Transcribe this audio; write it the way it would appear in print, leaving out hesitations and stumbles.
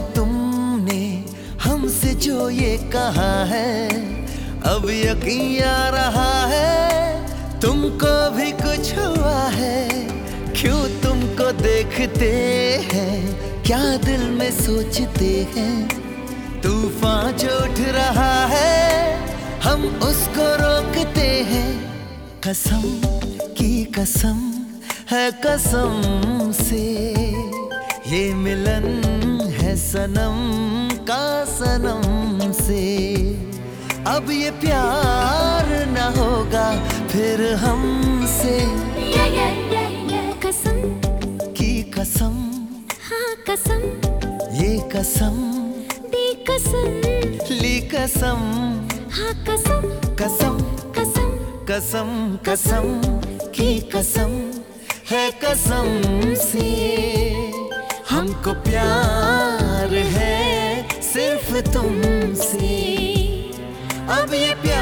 तुमने हमसे जो ये कहा है, अब यकीन आ रहा है तुमको भी कुछ हुआ है। क्यों तुमको देखते हैं, क्या दिल में सोचते हैं, तूफान जो उठ रहा है हम उसको रोकते हैं। कसम की कसम है कसम से, ये मिलन है सनम का सनम से। अब ये प्यार न होगा फिर हमसे। कसम की कसम, हाँ कसम, ये कसम दी कसम, ली कसम, हाँ कसम, कसम कसम, कसम कसम की कसम है कसम से। हमको प्यार है सिर्फ तुमसे, अब ये प्यार